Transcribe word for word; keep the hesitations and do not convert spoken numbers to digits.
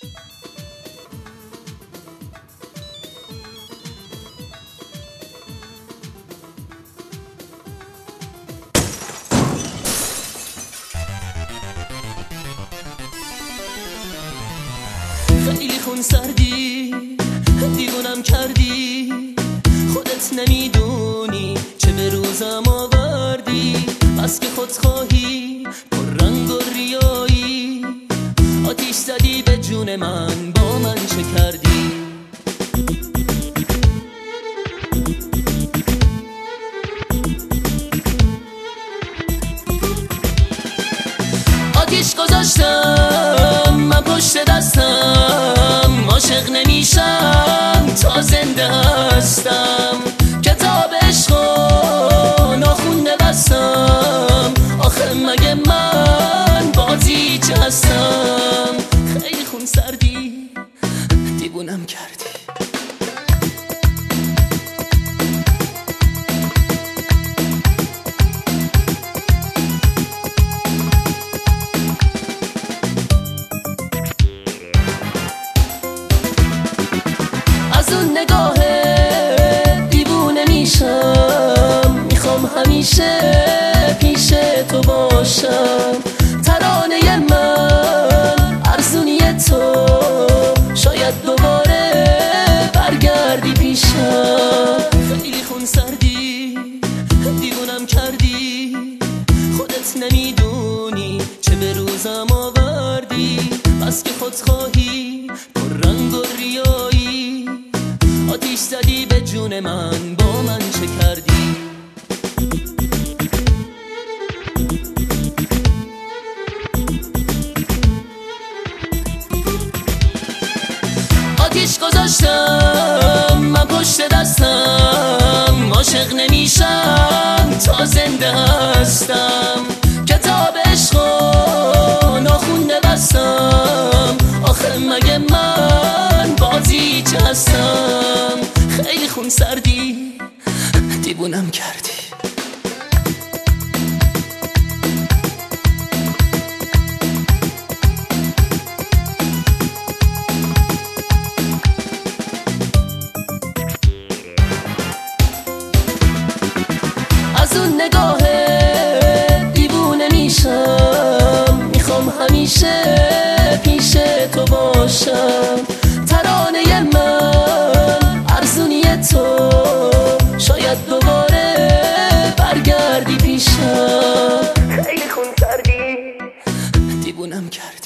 خیلی خون سردی دیوونم کردی، خودت نمیدونی چه به روزم آوردی. بس که خودخواهی پر رنگ و ریایی، آتیش زدی به جون من، با من چه کردی؟ آتیش گذاشتم من پشت دستم، عاشق نمیشم تا زنده هستم. کتاب عشق و ناخونده بستم، آخه مگه من بازیچ هستم؟ خیلی خون سردی دیوونم کردی. از اون نگاه دیوونه میشم، میخوام همیشه پیش تو باشم. ترانه من ارزونی تو، شاید دوباره برگردی پیشم. خیلی خون سردی دیوونم کردی، خودت نمیدونی چه به روزم آوردی. بس که خودخواهی پر رنگ و ریایی، آتیش زدی به جون من، با من چه کردی؟ آتیش گذاشتم من پشت دستم، عاشق نمیشم تا زنده هستم. کتاب عشق و ناخونده بستم، آخه مگه من بازیچ هستم؟ خیلی خون سردی دیوونم کردی. از اون نگاه دیوونه میشم، میخوام همیشه پیش تو باشم. ترانه من ارزونی تو، شاید دوباره برگردی پیشم. خیلی خون سردی دیوونم کردی.